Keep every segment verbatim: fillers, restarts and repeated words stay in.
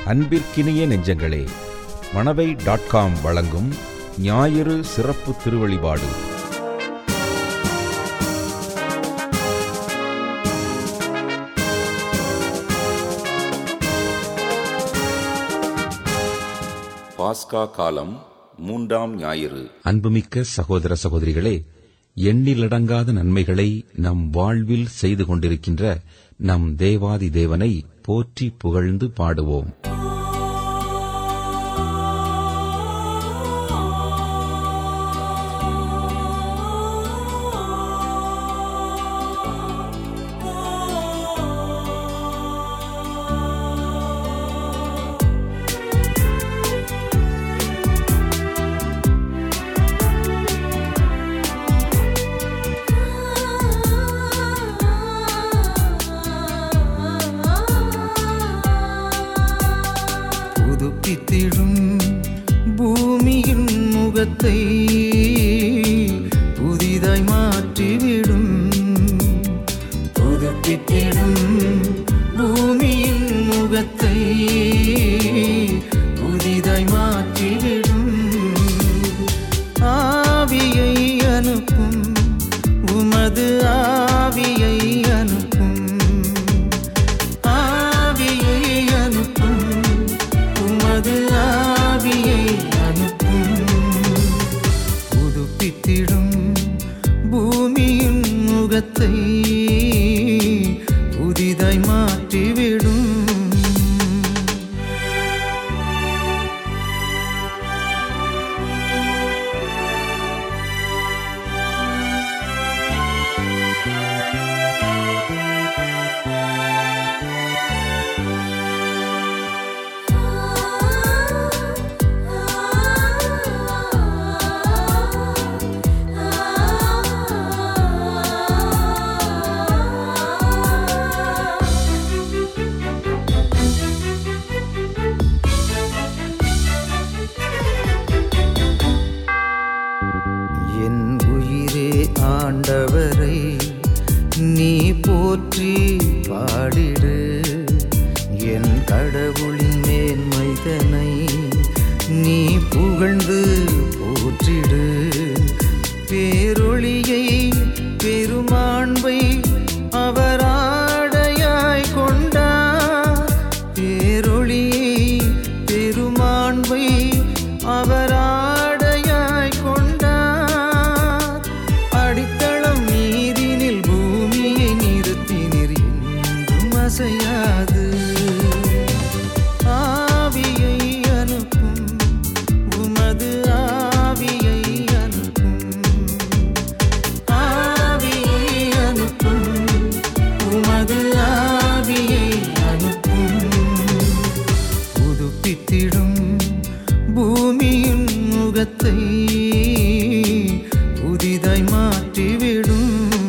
அன்பிற்கினிய நெஞ்சங்களே, Manavai dot com வழங்கும் ஞாயிறு சிறப்பு திருவழிபாடு. பாஸ்கா காலம் மூன்றாம் ஞாயிறு. அன்புமிக்க சகோதர சகோதரிகளே, எண்ணிலடங்காத நன்மைகளை நம் வாழ்வில் செய்து கொண்டிருக்கின்ற நம் தேவாதி தேவனை போற்றி புகழ்ந்து பாடுவோம். புதுப்பித்திடும் பூமியின் முகத்தை புதிதாய் மாற்றிவிடும். புதுப்பித்திடும் பூமியின் முகத்தை புதிதாய் மாற்றிவிடும். ஆவியை அனுப்பும், உமது ஆவியை அனுப்பும். ஆவியை அனுப்பும், உமது ஆவியை அனுப்பும். புதுப்பித்திடும் பூமியின் முகத்தை புதிதாய் மாற்றிவிடும். என் உயிரே ஆண்டவரை நீ போற்றி பாடிடு. என் கடவுளின் மேன்மைதனை நீ புகழ்ந்து போற்றிடு. பேரொளியை பெருமாண்பை அவர் ஆடையாய் கொண்டார். பேரொளியை பெருமாண்பை அவர் ஆடையாய் கொண்டார். அடித்தளம் நீரினில் பூமியை நிறுத்தினீர், என்றும் அசையாது. ஆவியை அனுப்பும், உமது ஆவியை அனுப்பும். ஆவியை அனுப்பும், உமது ஆவியை அனுப்பும். புதுப்பித்திடும் பூமியின் முகத்தை புதிதாய் மாற்றிவிடும்.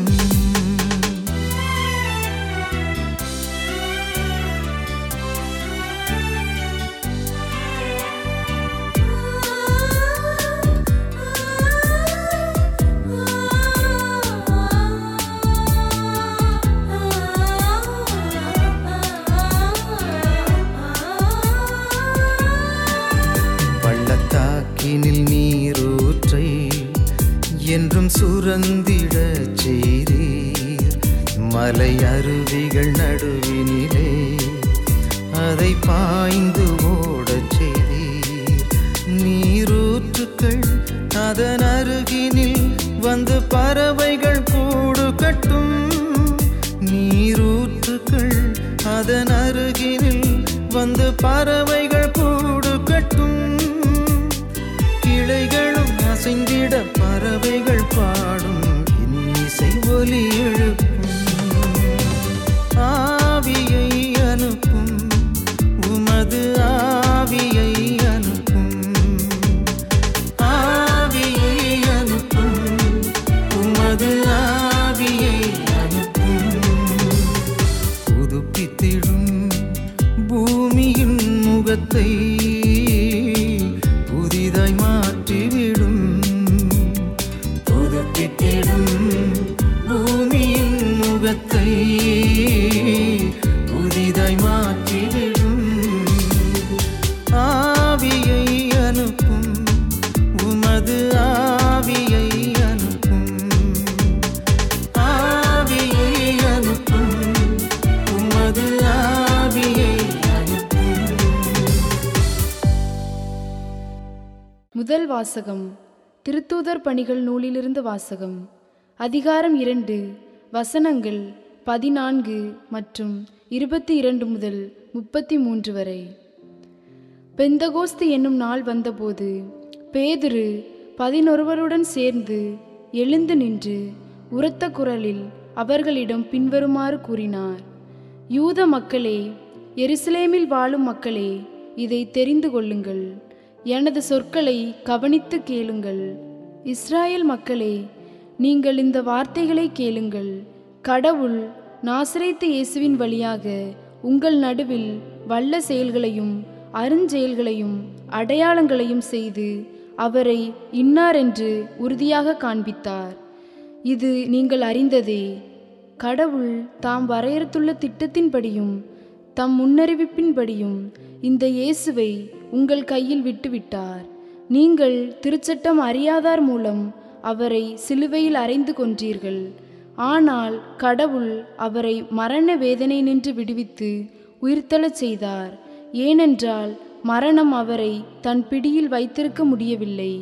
பள்ளத்தாக்கினில் நீரூற்றை என்றும் சுரந்திடச் செய்தீர். மலை அருவிகள் நடுவினிலே அதை பாய்ந்து ஓடச் செய்தீர். நீரூற்றுக்கள் அதன் அருகினில் வந்து பறவைகள் கூடு கட்டும். நீரூற்றுக்கள் அதன் அருகினில் வந்து பறவைகள் கூடு கட்டும். கிளைகளும் அசைந்திட பறவைகள் பாடும், இன்னிசை ஒலி எழுப்பும். ஆவியை அனுப்பும், உமது ஆவியை அனுப்பும். ஆவியை அனுப்பும், உமது ஆவியை அனுப்பும். புதுப்பித்திடும் பூமியின் முகத்தை புதிதாய் மாற்றிவிடும். புதுப்பித்திடும் பூமியின் முகத்தை புதிதாய் மாற்றிவிடும். முதல் வாசகம். திருத்தூதர் பணிகள் நூலிலிருந்து வாசகம். அதிகாரம் இரண்டு, வசனங்கள் பதினான்கு மற்றும் இருபத்தி இரண்டு முதல் முப்பத்தி மூன்று வரை. பெந்தகோஸ்து என்னும் நாள் வந்தபோது பேதுரு பதினொருவருடன் சேர்ந்து எழுந்து நின்று உரத்த குரலில் அவர்களிடம் பின்வருமாறு கூறினார். யூத மக்களே, எருசலேமில் வாழும் மக்களே, இதை தெரிந்து கொள்ளுங்கள். எனது சொற்களை கவனித்து கேளுங்கள். இஸ்ராயேல் மக்களே, நீங்கள் இந்த வார்த்தைகளை கேளுங்கள். கடவுள் நாசரேத்து இயேசுவின் வழியாக உங்கள் நடுவில் வல்ல செயல்களையும் அருஞ்செயல்களையும் அடையாளங்களையும் செய்து அவரை இன்னார் என்று உறுதியாக காண்பித்தார். இது நீங்கள் அறிந்ததே. கடவுள் தாம் வரையறுத்துள்ள திட்டத்தின்படியும் தம் முன்னறிவிப்பின்படியும் இந்த இயேசுவை உங்கள் கையில் விட்டுவிட்டார். நீங்கள் திருச்சட்டம் அறியாதார் மூலம் அவரை சிலுவையில் அறைந்து கொன்றீர்கள். ஆனால் கடவுள் அவரை மரண வேதனை நின்று விடுவித்து உயிர்த்தெழச் செய்தார். ஏனென்றால் மரணம் அவரை தன் பிடியில் வைத்திருக்க முடியவில்லை.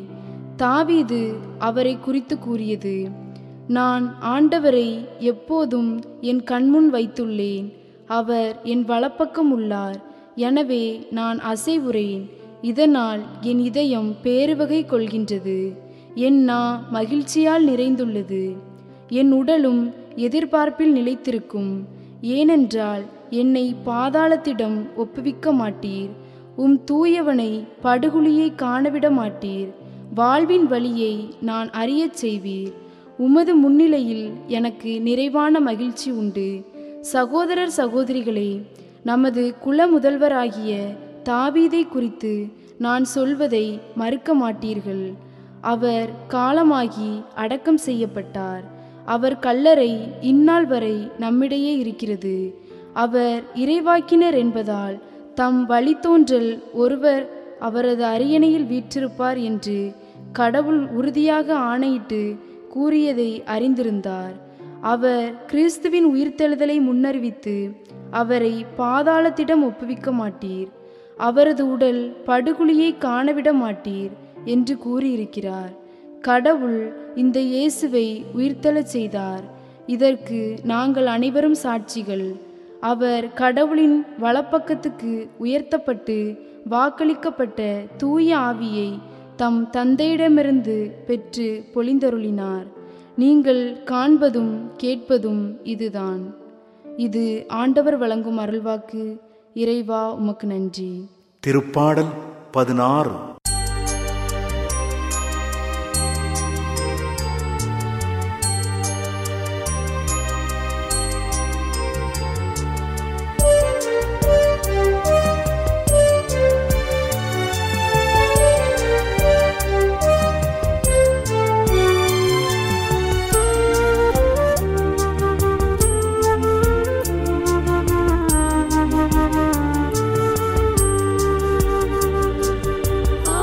தாவீது அவரை குறித்து கூறியது: நான் ஆண்டவரை எப்போதும் என் கண்முன் வைத்துள்ளேன். அவர் என் வலப்பக்கம் உள்ளார். எனவே நான் அசைவுறேன். இதனால் என் இதயம் பேருவகை கொள்கின்றது. என் நா மகிழ்ச்சியால் நிறைந்துள்ளது. என் உடலும் எதிர்பார்ப்பில் நிலைத்திருக்கும். ஏனென்றால் என்னை பாதாளத்திடம் ஒப்புவிக்க மாட்டீர். உம் தூயவனை படுகுழியை காணவிட மாட்டீர். வாழ்வின் வழியை நான் அறியச் செய்வீர். உமது முன்னிலையில் எனக்கு நிறைவான மகிழ்ச்சி உண்டு. சகோதரர் சகோதரிகளே, நமது குல முதல்வராகிய தாவீதை குறித்து நான் சொல்வதை மறுக்க மாட்டீர்கள். அவர் காலமாகி அடக்கம் செய்யப்பட்டார். அவர் கல்லறை இந்நாள் வரை நம்மிடையே இருக்கிறது. அவர் இறைவாக்கினர் என்பதால் தம் வழித்தோன்றல் ஒருவர் அவரது அரியணையில் வீற்றிருப்பார் என்று கடவுள் உறுதியாக ஆணையிட்டு கூறியதை அறிந்திருந்தார். அவர் கிறிஸ்துவின் உயிர்த்தெழுதலை முன்னறிவித்து அவரை பாதாளத்திடம் ஒப்புவிக்க மாட்டீர். அவரது உடல் படுகுழியை காணவிட மாட்டீர் என்று கூறியிருக்கிறார். கடவுள் இந்த இயேசுவை உயிர்த்தெழச் செய்தார். இதற்கு நாங்கள் அனைவரும் சாட்சிகள். அவர் கடவுளின் வலப்பக்கத்துக்கு உயர்த்தப்பட்டு வாக்களிக்கப்பட்ட தூய ஆவியை தம் தந்தையிடமிருந்து பெற்று பொழிந்தருளினார். நீங்கள் காண்பதும் கேட்பதும் இதுதான். இது ஆண்டவர் வழங்கும் அருள்வாக்கு. இறைவா, உமக்கு நன்றி. திருப்பாடல் பதினாறு. ஆ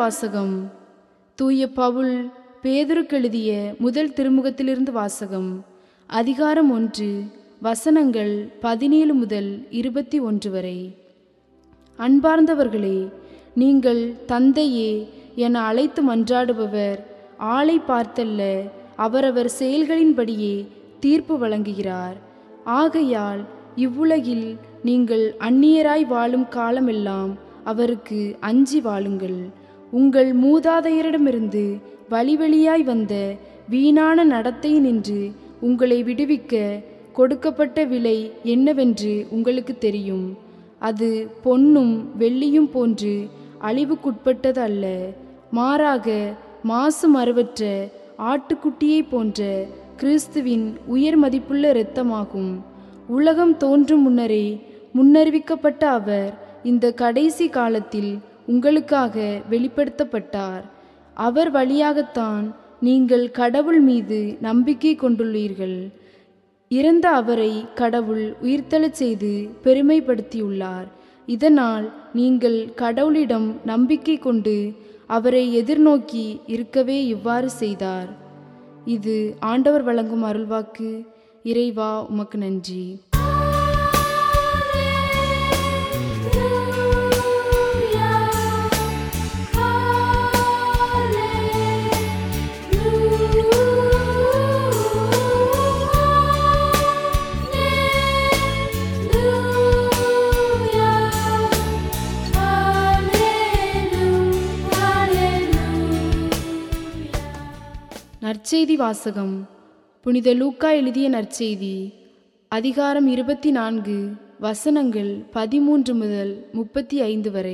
வாசகம். தூய பவுல் பேதுருக்கு எழுதிய முதல் திருமுகத்திலிருந்து வாசகம். அதிகாரம் ஒன்று, வசனங்கள் பதினேழு முதல் இருபத்தி ஒன்று வரை. அன்பார்ந்தவர்களே, நீங்கள் தந்தையே என அழைத்து மன்றாடுபவர் ஆளை பார்த்தல்ல, அவரவர் செயல்களின்படியே தீர்ப்பு வழங்குகிறார். ஆகையால் இவ்வுலகில் நீங்கள் அந்நியராய் வாழும் காலமெல்லாம் அவருக்கு அஞ்சி வாழுங்கள். உங்கள் மூதாதையரிடமிருந்து வழி வழியாய் வந்த வீணான நடத்தை நின்று உங்களை விடுவிக்க கொடுக்கப்பட்ட விலை என்னவென்று உங்களுக்கு தெரியும். அது பொன்னும் வெள்ளியும் போன்று அழிவுக்குட்பட்டது அல்ல, மாறாக மாசு மறுவற்ற ஆட்டுக்குட்டியை போன்ற கிறிஸ்துவின் உயர் மதிப்புள்ள இரத்தமாகும். உலகம் தோன்றும் முன்னரே முன்னறிவிக்கப்பட்ட அவர் இந்த கடைசி காலத்தில் உங்களுக்காக வெளிப்படுத்தப்பட்டார். அவர் வழியாகத்தான் நீங்கள் கடவுள் மீது நம்பிக்கை கொண்டுள்ளீர்கள். இறந்த அவரை கடவுள் உயிர்த்தெழச் செய்து பெருமைப்படுத்தியுள்ளார். இதனால் நீங்கள் கடவுளிடம் நம்பிக்கை கொண்டு அவரை எதிர்நோக்கி இருக்கவே இவ்வாறு செய்தார். இது ஆண்டவர் வழங்கும் அருள்வாக்கு. இறைவா, உமக்கு நன்றி. நற்செய்தி வாசகம். புனித லூக்கா எழுதிய நற்செய்தி. அதிகாரம் இருபத்தி நான்கு, வசனங்கள் பதிமூன்று முதல் முப்பத்தி ஐந்து வரை.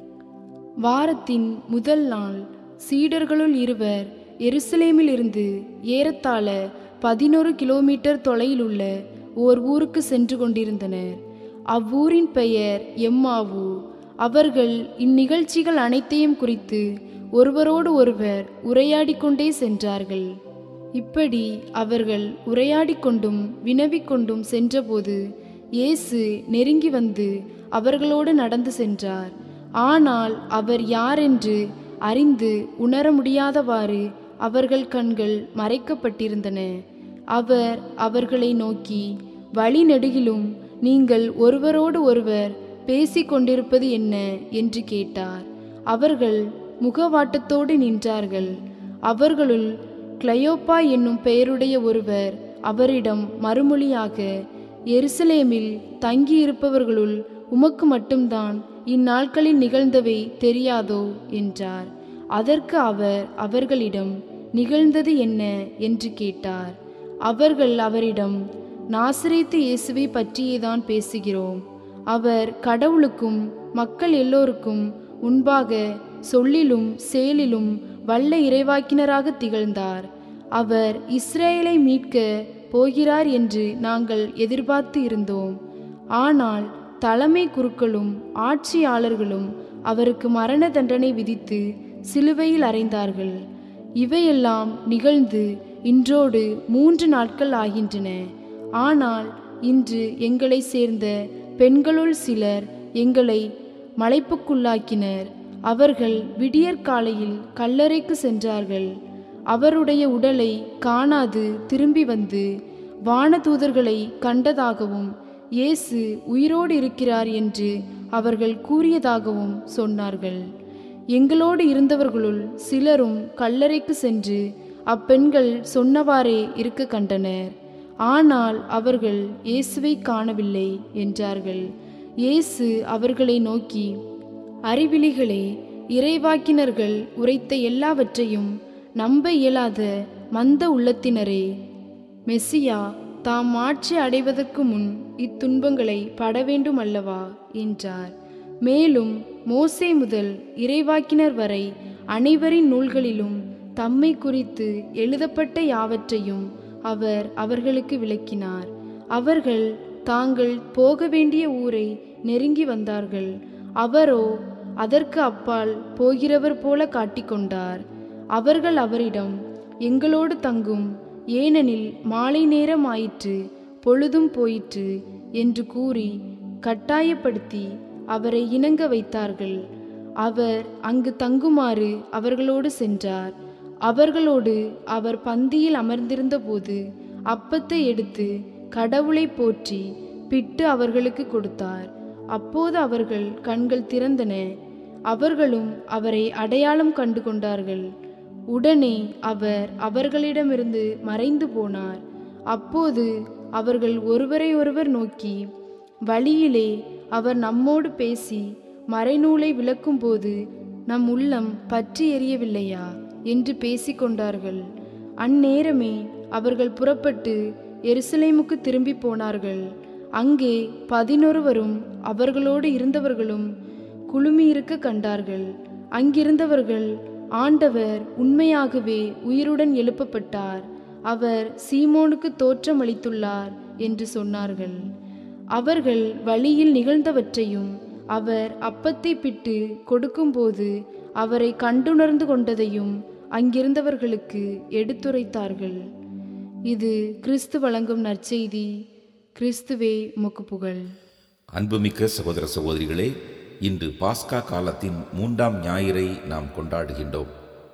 வாரத்தின் முதல் நாள் சீடர்களுள் இருவர் எருசலேமில் இருந்து ஏறத்தாழ பதினொரு கிலோமீட்டர் தொலையிலுள்ள ஓர் ஊருக்கு சென்று கொண்டிருந்தனர். அவ்வூரின் பெயர் எம்மாவு. அவர்கள் இந்நிகழ்ச்சிகள் அனைத்தையும் குறித்து ஒருவரோடு ஒருவர் உரையாடி கொண்டே சென்றார்கள். இப்படி அவர்கள் உரையாடி கொண்டும் வினவிக்கொண்டும் சென்றபோது இயேசு நெருங்கி வந்து அவர்களோடு நடந்து சென்றார். ஆனால் அவர் யாரென்று அறிந்து உணர முடியாதவாறு அவர்கள் கண்கள் மறைக்கப்பட்டிருந்தன. அவர் அவர்களை நோக்கி, வழி நெடுகிலும் நீங்கள் ஒருவரோடு ஒருவர் பேசிக் கொண்டிருப்பது என்ன என்று கேட்டார். அவர்கள் முகவாட்டத்தோடு நின்றார்கள். அவர்களுள் கிளையோப்பா என்னும் பெயருடைய ஒருவர் அவரிடம் மறுமொழியாக, எருசலேமில் தங்கியிருப்பவர்களுள் உமக்கு மட்டும்தான் இந்நாட்களில் நிகழ்ந்தவை தெரியாதோ என்றார். அதற்கு அவர் அவர்களிடம், நிகழ்ந்தது என்ன என்று கேட்டார். அவர்கள் அவரிடம், நாசரேத்து இயேசுவை பற்றியேதான் பேசுகிறோம். அவர் கடவுளுக்கும் மக்கள் எல்லோருக்கும் முன்பாக சொல்லிலும் செயலிலும் வல்ல இறைவாக்கினராக திகழ்ந்தார். அவர் இஸ்ரேலை மீட்க போகிறார் என்று நாங்கள் எதிர்பார்த்து இருந்தோம். ஆனால் தலைமை குருக்களும் ஆட்சியாளர்களும் அவருக்கு மரண தண்டனை விதித்து சிலுவையில் அறைந்தார்கள். இவையெல்லாம் நிகழ்ந்து இன்றோடு மூன்று நாட்கள் ஆகின்றன. ஆனால் இன்று எங்களை சேர்ந்த பெண்களுள் சிலர் எங்களை மலைப்புக்குள்ளாக்கினர். அவர்கள் விடியற்காலையில் கல்லறைக்கு சென்றார்கள். அவருடைய உடலை காணாது திரும்பி வந்து வானதூதர்களை கண்டதாகவும் இயேசு உயிரோடு இருக்கிறார் என்று அவர்கள் கூறியதாகவும் சொன்னார்கள். எங்களோடு இருந்தவர்களுள் சிலரும் கல்லறைக்கு சென்று அப்பெண்கள் சொன்னவாறே இருக்க கண்டனர். ஆனால் அவர்கள் இயேசுவை காணவில்லை என்றார்கள். இயேசு அவர்களை நோக்கி, அறிவிலிகளே, இறைவாக்கினர்கள் உரைத்த எல்லாவற்றையும் நம்ப இயலாத மந்த உள்ளத்தினரே, மெசியா தாம் ஆட்சி அடைவதற்கு முன் இத்துன்பங்களை பட வேண்டும் அல்லவா என்றார். மேலும் மோசே முதல் இறைவாக்கினர் வரை அனைவரின் நூல்களிலும் தம்மை குறித்து எழுதப்பட்ட யாவற்றையும் அவர் அவர்களுக்கு விளக்கினார். அவர்கள் தாங்கள் போக வேண்டிய ஊரை நெருங்கி வந்தார்கள். அவரோ அதற்கு அப்பால் போகிறவர் போல காட்டிக்கொண்டார். அவர்கள் அவரிடம், எங்களோடு தங்கும், ஏனெனில் மாலை நேரம் ஆயிற்று, பொழுதும் போயிற்று என்று கூறி கட்டாயப்படுத்தி அவரை இணங்க வைத்தார்கள். அவர் அங்கு தங்குமாறு அவர்களோடு சென்றார். அவர்களோடு அவர் பந்தியில் அமர்ந்திருந்தபோது அப்பத்தை எடுத்து கடவுளை போற்றி பிட்டு அவர்களுக்கு கொடுத்தார். அப்போது அவர்கள் கண்கள் திறந்தன. அவர்களும் அவரை அடையாளம் கண்டு கொண்டார்கள். உடனே அவர் அவர்களிடமிருந்து மறைந்து போனார். அப்போது அவர்கள் ஒருவரை ஒருவர் நோக்கி, வழியிலே அவர் நம்மோடு பேசி மறைநூலை விளக்கும்போது நம் உள்ளம் பற்றி எரியவில்லையா என்று பேசிக்கொண்டார்கள். அந்நேரமே அவர்கள் புறப்பட்டு எருசலேமுக்கு திரும்பி போனார்கள். அங்கே பதினொருவரும் அவர்களோடு இருந்தவர்களும் குழுமியிருக்க கண்டார்கள். அங்கிருந்தவர்கள், ஆண்டவர் உண்மையாகவே உயிருடன் எழுப்பப்பட்டார், அவர் சீமோனுக்கு தோற்றம் அளித்துள்ளார் என்று சொன்னார்கள். அவர்கள் வழியில் நிகழ்ந்தவற்றையும் அவர் அப்பத்தை பிட்டு கொடுக்கும்போது அவரை கண்டுணர்ந்து கொண்டதையும் அங்கிருந்தவர்களுக்கு எடுத்துரைத்தார்கள். இது கிறிஸ்து வழங்கும் நற்செய்தி. கிறிஸ்துவே உமக்கு புகழ். அன்புமிக்க சகோதர சகோதரிகளே, இன்று பாஸ்கா காலத்தின் மூன்றாம் ஞாயிறை நாம் கொண்டாடுகின்றோம்.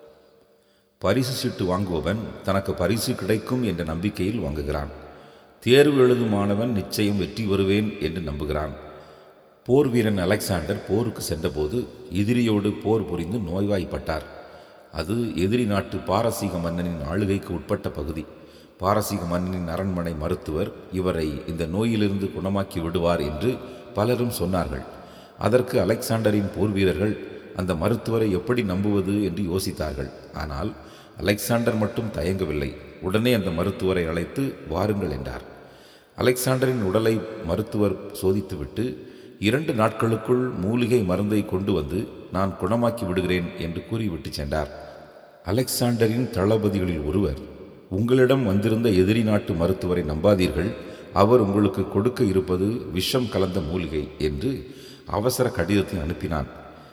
பரிசு சீட்டு வாங்குபவன் தனக்கு பரிசு கிடைக்கும் என்ற நம்பிக்கையில் வாங்குகிறான். தேர்வு எழுதும் மாணவன் நிச்சயம் வெற்றி பெறுவேன் என்று நம்புகிறான். போர் வீரன் அலெக்சாண்டர் போருக்கு சென்றபோது எதிரியோடு போர் புரிந்து நோய்வாய்ப்பட்டார். அது எதிரி நாட்டு பாரசீக மன்னனின் ஆளுகைக்கு உட்பட்ட பகுதி. பாரசீக மன்னனின் அரண்மனை மருத்துவர் இவரை இந்த நோயிலிருந்து குணமாக்கி விடுவார் என்று பலரும் சொன்னார்கள். அதற்கு அலெக்சாண்டரின் போர் வீரர்கள் அந்த மருத்துவரை எப்படி நம்புவது என்று யோசித்தார்கள். ஆனால் அலெக்சாண்டர் மட்டும் தயங்கவில்லை. உடனே அந்த மருத்துவரை அழைத்து வாருங்கள் என்றார். அலெக்சாண்டரின் உடலை மருத்துவர் சோதித்துவிட்டு, இரண்டு நாட்களுக்குள் மூலிகை மருந்தை கொண்டு வந்து நான் குணமாக்கி விடுகிறேன் என்று கூறிவிட்டு சென்றார். அலெக்சாண்டரின் தளபதிகளில் ஒருவர், உங்களிடம் வந்திருந்த எதிரி நாட்டு மருத்துவரை நம்பாதீர்கள், அவர் உங்களுக்கு கொடுக்க இருப்பது விஷம் கலந்த மூலிகை என்று அவசர கடிதத்தை அனுப்பினான்.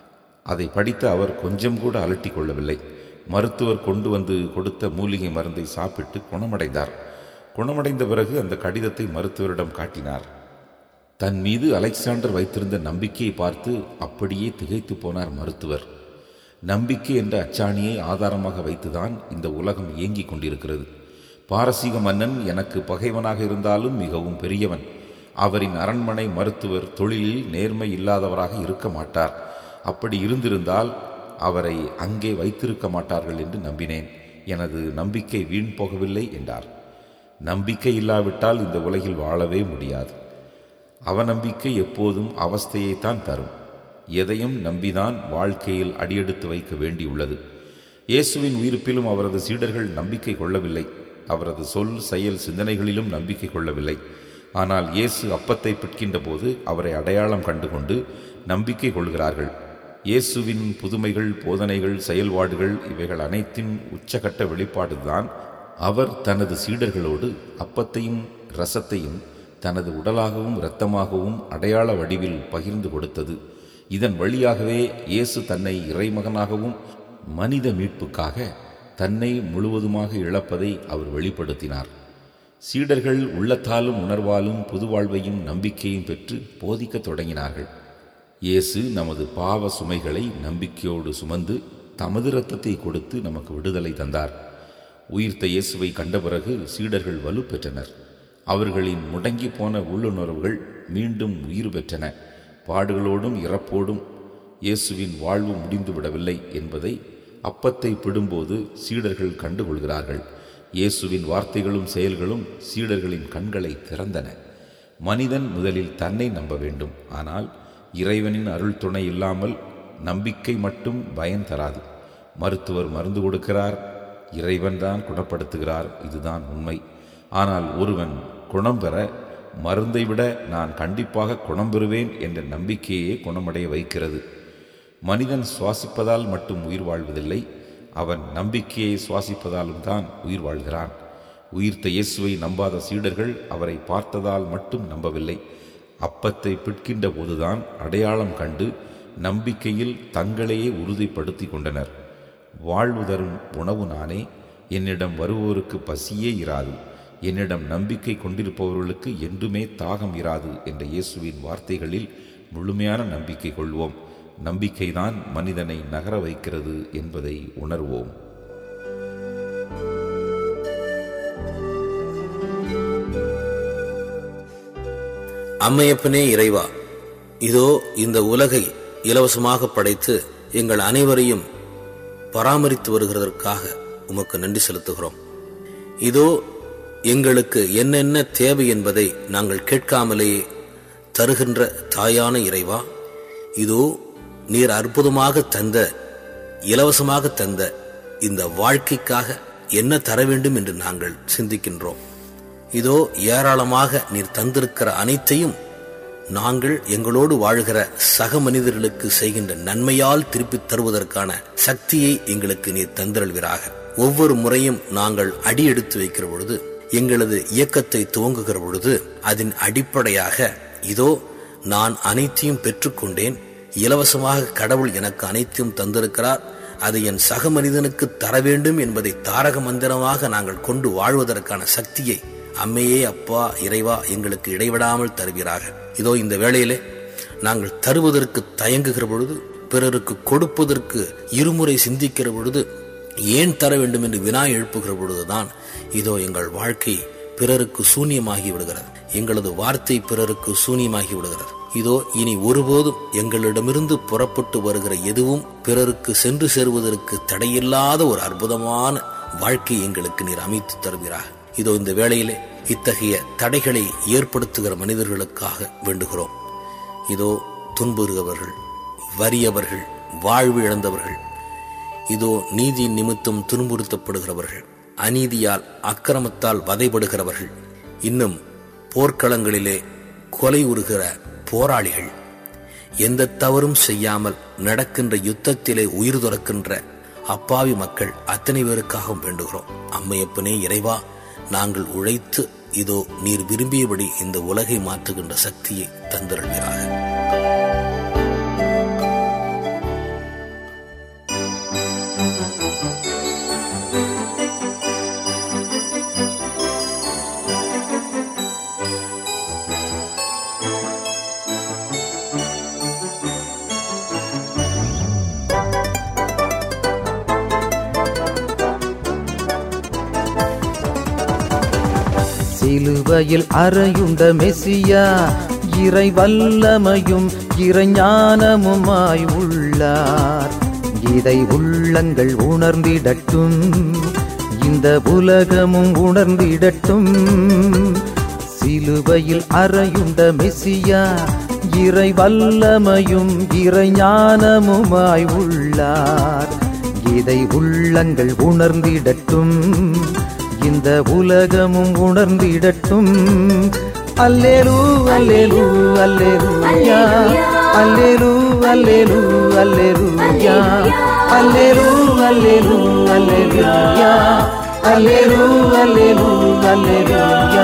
அதை படித்த அவர் கொஞ்சம் கூட அலட்டி கொள்ளவில்லை. மருத்துவர் கொண்டு வந்து கொடுத்த மூலிகை மருந்தை சாப்பிட்டு குணமடைந்தார். குணமடைந்த பிறகு அந்த கடிதத்தை மருத்துவரிடம் காட்டினார். தன் மீது அலெக்சாண்டர் வைத்திருந்த நம்பிக்கையை பார்த்து அப்படியே திகைத்து போனார் மருத்துவர். நம்பிக்கை என்ற அச்சாணியை ஆதாரமாக வைத்துதான் இந்த உலகம் இயங்கிக் கொண்டிருக்கிறது. பாரசீக மன்னன் எனக்கு பகைவனாக இருந்தாலும் மிகவும் பெரியவன். அவரின் அரண்மனை மருத்துவர் தொழிலில் நேர்மை இல்லாதவராக இருக்க மாட்டார். அப்படி இருந்திருந்தால் அவரை அங்கே வைத்திருக்க மாட்டார்கள் என்று நம்பினேன். எனது நம்பிக்கை வீண் போகவில்லை என்றார். நம்பிக்கை இல்லாவிட்டால் இந்த உலகில் வாழவே முடியாது. அவநம்பிக்கை எப்போதும் அவஸ்தையைத்தான் தரும். எதையும் நம்பிதான் வாழ்க்கையில் அடியெடுத்து வைக்க வேண்டியுள்ளது. இயேசுவின் உயிர்ப்பிலும் அவரது சீடர்கள் நம்பிக்கை கொள்ளவில்லை. அவரது சொல், செயல், சிந்தனைகளிலும் நம்பிக்கை கொள்ளவில்லை. ஆனால் இயேசு அப்பத்தை பிட்கின்ற போது அவரை அடையாளம் கண்டுகொண்டு நம்பிக்கை கொள்கிறார்கள். இயேசுவின் புதுமைகள், போதனைகள், செயல்பாடுகள் இவைகள் அனைத்தின் உச்சகட்ட வெளிப்பாடுதான் அவர் தனது சீடர்களோடு அப்பத்தையும் இரசத்தையும் தனது உடலாகவும் இரத்தமாகவும் அடையாள வடிவில் பகிர்ந்து கொடுத்தது. இதன் வழியாகவே இயேசு தன்னை இறைமகனாகவும் மனித மீட்புக்காக தன்னை முழுவதுமாக இழப்பதை அவர் வெளிப்படுத்தினார். சீடர்கள் உள்ளத்தாலும் உணர்வாலும் புதுவாழ்வையும் நம்பிக்கையும் பெற்று போதிக்கத் தொடங்கினார்கள். இயேசு நமது பாவ சுமைகளை நம்பிக்கையோடு சுமந்து தமது இரத்தத்தை கொடுத்து நமக்கு விடுதலை தந்தார். உயிர்த்த இயேசுவை கண்ட பிறகு சீடர்கள் வலு பெற்றனர். அவர்களின் முடங்கி போன உள்ளுணர்வுகள் மீண்டும் உயிர் பெற்றன. பாடுகளோடும் இறப்போடும் இயேசுவின் வாழ்வு முடிந்துவிடவில்லை என்பதை அப்பத்தை பிடும்போது சீடர்கள் கண்டுகொள்கிறார்கள். இயேசுவின் வார்த்தைகளும் செயல்களும் சீடர்களின் கண்களை திறந்தன. மனிதன் முதலில் தன்னை நம்ப வேண்டும். ஆனால் இறைவனின் அருள் துணை இல்லாமல் நம்பிக்கை மட்டும் பயன் தராது. மருத்துவர் மருந்து கொடுக்கிறார், இறைவன்தான் குணப்படுத்துகிறார், இதுதான் உண்மை. ஆனால் ஒருவன் குணம் பெற மருந்தை விட நான் கண்டிப்பாக குணம் பெறுவேன் என்ற நம்பிக்கையே குணமடைய வைக்கிறது. மனிதன் சுவாசிப்பதால் மட்டும் உயிர் வாழ்வதில்லை, அவன் நம்பிக்கையை சுவாசிப்பதாலும் தான் உயிர் வாழ்கிறான். உயிர்த்த இயேசுவை நம்பாத சீடர்கள் அவரை பார்த்ததால் மட்டும் நம்பவில்லை. அப்பத்தை பிட்கின்ற போதுதான் அடையாளம் கண்டு நம்பிக்கையில் தங்களையே உறுதிப்படுத்தி கொண்டனர். வாழ்வு தரும் உணவு நானே, என்னிடம் வருவோருக்கு பசியே இராது, என்னிடம் நம்பிக்கை கொண்டிருப்பவர்களுக்கு என்றுமே தாகம் இராது என்ற இயேசுவின் வார்த்தைகளில் முழுமையான நம்பிக்கை கொள்வோம். நம்பிக்கைதான் மனிதனை நகர வைக்கிறது என்பதை உணர்வோம். அம்மையப்பனே இறைவா, இதோ இந்த உலகை இலவசமாக படைத்து எங்கள் அனைவரையும் பராமரித்து வருகிறதற்காக உமக்கு நன்றி செலுத்துகிறோம். இதோ எங்களுக்கு என்னென்ன தேவை என்பதை நாங்கள் கேட்காமலேயே தருகின்ற தாயான இறைவா, இதோ நீர் அற்புதமாக தந்த, இலவசமாக தந்த இந்த வாழ்க்கைக்காக என்ன தர வேண்டும் என்று நாங்கள் சிந்திக்கின்றோம். இதோ ஏராளமாக நீர் தந்திருக்கிற அனைத்தையும் நாங்கள் எங்களோடு வாழ்கிற சக மனிதர்களுக்கு செய்கின்ற நன்மையால் திருப்பி தருவதற்கான சக்தியை எங்களுக்கு நீர் தந்திரல்வீராக. ஒவ்வொரு முறையும் நாங்கள் அடி எடுத்து வைக்கிற பொழுது, எங்களது இயக்கத்தை துவங்குகிற பொழுது, அதன் அடிப்படையாக இதோ நான் அனைத்தையும் பெற்றுக்கொண்டேன், இலவசமாக கடவுள் எனக்கு அனைத்தையும் தந்திருக்கிறார், அதை என் சக மனிதனுக்கு தர வேண்டும் என்பதை தாரக மந்திரமாக நாங்கள் கொண்டு வாழ்வதற்கான சக்தியை அம்மையே அப்பா இறைவா எங்களுக்கு இடைவிடாமல் தருவீராக. இதோ இந்த வேளையிலே நாங்கள் தருவதற்கு தயங்குகிற பொழுது, பிறருக்கு கொடுப்பதற்கு இருமுறை சிந்திக்கிற பொழுது, ஏன் தர வேண்டும் என்று வினா எழுப்புகிற பொழுதுதான் இதோ எங்கள் வாழ்க்கை பிறருக்கு சூன்யமாகி விடுகிறது, எங்களது வார்த்தை பிறருக்கு சூன்யமாகி விடுகிறது. இதோ இனி ஒருபோதும் எங்களிடமிருந்து புறப்பட்டு வருகிற எதுவும் பிறருக்கு சென்று சேருவதற்கு தடையில்லாத ஒரு அற்புதமான வாழ்க்கை எங்களுக்கு நீர் அமைத்து தருவீராக. இதோ இந்த வேளையிலே இத்தகைய தடைகளை ஏற்படுத்துகிற மனிதர்களுக்காக வேண்டுகிறோம். இதோ துன்புறுகிறவர்கள், வறியவர்கள், வாழ்வு இழந்தவர்கள், இதோ நீதி நிமித்தம் துன்புறுத்தப்படுகிறவர்கள், அநீதியால் அக்கிரமத்தால் வதைபடுகிறவர்கள், இன்னும் போர்க்களங்களிலே கொலை உறுகிற போராளிகள், எந்த தவறும் செய்யாமல் நடக்கின்ற யுத்தத்திலே உயிர் துறக்கின்ற அப்பாவி மக்கள் அத்தனை பேருக்காகவும் வேண்டுகிறோம். அம்மையப்பனே இறைவா, நாங்கள் உழைத்து இதோ நீர் விரும்பியபடி இந்த உலகை மாற்றுகின்ற சக்தியை தந்திருக்கிறார். சிலுவையில் அறையுண்ட மெசியா, இறை வல்லமையும் இறைஞானமுமாய் உள்ளார். இதை உள்ளங்கள் உணர்ந்திடட்டும், இந்த உலகமும் உணர்ந்திடட்டும். சிலுவையில் அறையுண்ட மெசியா, இறை வல்லமையும் இறைஞானமுமாய் உள்ளார். இதை உள்ளங்கள் உணர்ந்திடட்டும், இந்த உலகமும் உணர்ந்திடட்டும். அல்லேலூ அல்லேலூ அல்லேலூயா, அல்லேலூ அல்லேலூ அல்லேலூயா, அல்லேலூ அல்லேலூ அல்லேலூயா, அல்லேலூ அல்லேலூ அல்லேலூயா.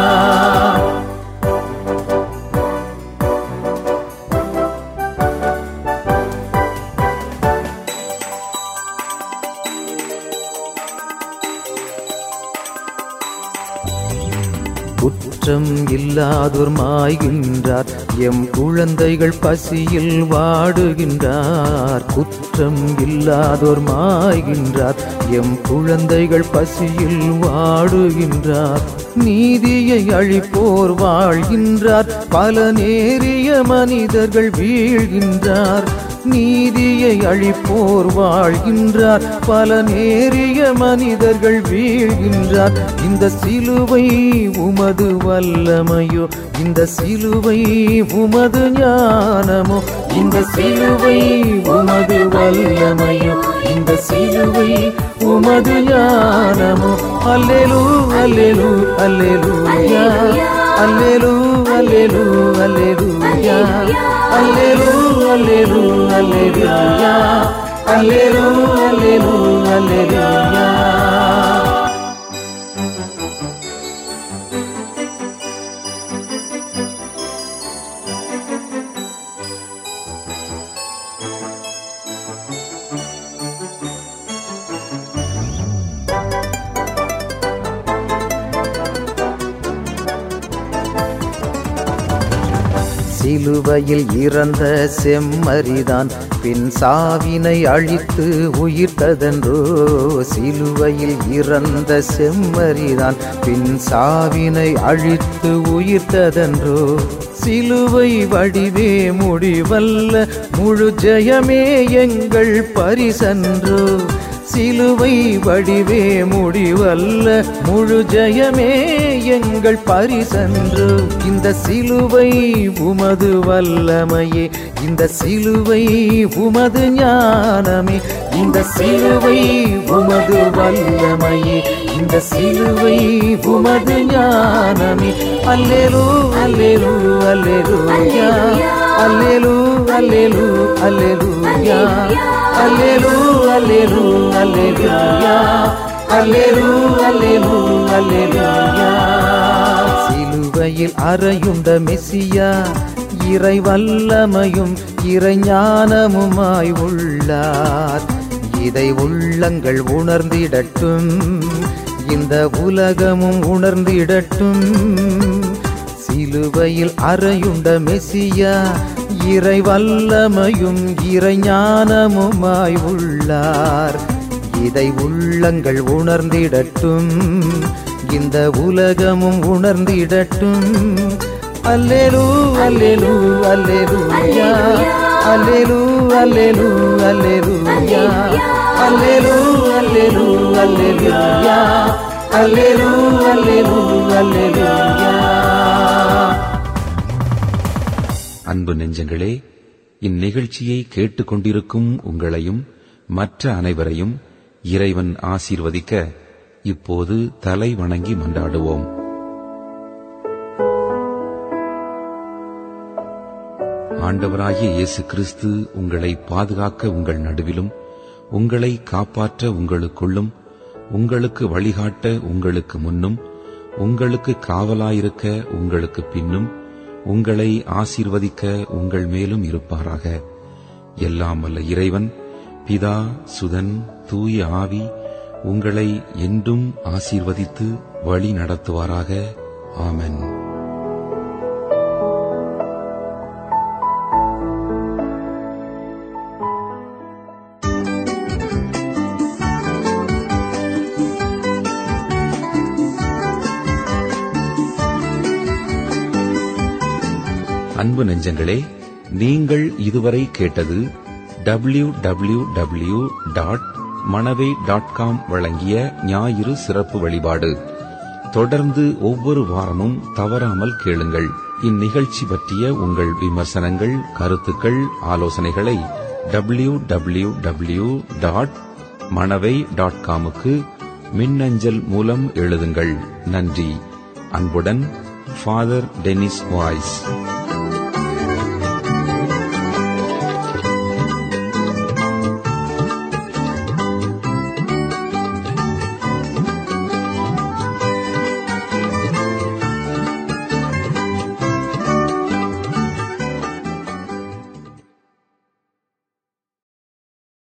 குற்றம் இல்லாதோர் மாய்கின்றார், எம் குழந்தைகள் பசியில் வாடுகின்றார். குற்றம் இல்லாதோர் மாய்கின்றார், எம் குழந்தைகள் பசியில் வாடுகின்றார். நீதியை அழிப்போர் வாழ்கின்றார், பல நேரிய மனிதர்கள் வீழ்கின்றார். நீதியை அழிப்போர் வாழ்கின்றார், பல நேரிய மனிதர்கள் வீழ்கின்றார். இந்த சிலுவை உமது வல்லமையோ, இந்த சிலுவை உமது ஞானமோ, இந்த சிலுவை உமது வல்லமையோ, இந்த சிலுவை உமது ஞானமோ. அல்லேலூ அல்லேலூ அல்லேலூயா, அல்லேலூ அல்லேலூ அல்லேலூயா, அல்லேலூ அல்லேலூ அல்லேலூயா, அல்லேலூ அல்லேலூ அல்லேலூயா. சிலுவையில் இறந்த செம்மறிதான் பின் சாவினை அழித்து உயிர்த்ததென்றோ. சிலுவையில் இறந்த செம்மறிதான் பின் சாவினை அழித்து உயிர்த்ததென்றோ. சிலுவை வடிவே முடிவல்ல முழு ஜெயமே எங்கள் பரிசன்றோ. சிலுவை வடிவே முடிவல்ல முழு ஜெயமே எங்கள் பரிசன்று. இந்த சிலுவை உமது வல்லமையே, இந்த சிலுவை உமது ஞானமே, இந்த சிலுவை உமது வல்லமையே, இந்த சிலுவை உமது ஞானமே. அல்லேலூ அல்லேலூ அல்லேலூயா, அல்லேலூ அல்லேலூ அல்லேலூயா, அல்லேலூ அல்லேலூ அல்லேலூயா, அல்லேலூ அல்லேலூ அல்லேலூயா. சிலுவையில் அறையுண்ட மெசியா இறை வல்லமையும் இறை ஞானமுமாய் உள்ளார். இதை உள்ளங்கள் உணர்ந்திடட்டும், இந்த உலகமும் உணர்ந்திடட்டும். சிலுவையில் அறையுண்ட மெசியா இறை வல்லமையும் இறை ஞானமுமாய் உள்ளார். இதை உள்ளங்கள் உணர்ந்திடட்டும், இந்த உலகமும் உணர்ந்திடட்டும். அல்லேலூ அல்லேலூ அல்லேலூயா, அல்லேலூ அல்லேலூ அல்லேலூயா, அல்லேலூ அல்லேலூ அல்லேலூயா, அல்லேலூ அல்லேலூ அல்லேலூயா. அன்பு நெஞ்சங்களே, இந்நிகழ்ச்சியை கேட்டுக்கொண்டிருக்கும் உங்களையும் மற்ற அனைவரையும் இறைவன் ஆசீர்வதிக்க இப்போது தலை வணங்கி மன்றாடுவோம். ஆண்டவராகிய இயேசு கிறிஸ்து உங்களை பாதுகாக்க உங்கள் நடுவிலும், உங்களை காப்பாற்ற உங்களுக்குள்ளும், உங்களுக்கு வழிகாட்ட உங்களுக்கு முன்னும், உங்களுக்கு காவலாயிருக்க உங்களுக்கு பின்னும், உங்களை ஆசீர்வதிக்க உங்கள் மேலும் இருப்பாராக. எல்லாம் வல்ல இறைவன் பிதா, சுதன், தூய ஆவி உங்களை என்றும் ஆசீர்வதித்து வழி நடத்துவாராக. ஆமென். அன்பு நெஞ்சங்களே, நீங்கள் இதுவரை கேட்டது W W W dot Manavai dot com வழங்கிய ஞாயிறு சிறப்பு வழிபாடு. தொடர்ந்து ஒவ்வொரு வாரமும் தவறாமல் கேளுங்கள். இந்நிகழ்ச்சி பற்றிய உங்கள் விமர்சனங்கள், கருத்துக்கள், ஆலோசனைகளை W W W dot Manavai dot காமுக்கு மின்னஞ்சல் மூலம் எழுதுங்கள். நன்றி. அன்புடன், ஃபாதர் டெனிஸ் வாய்ஸ்.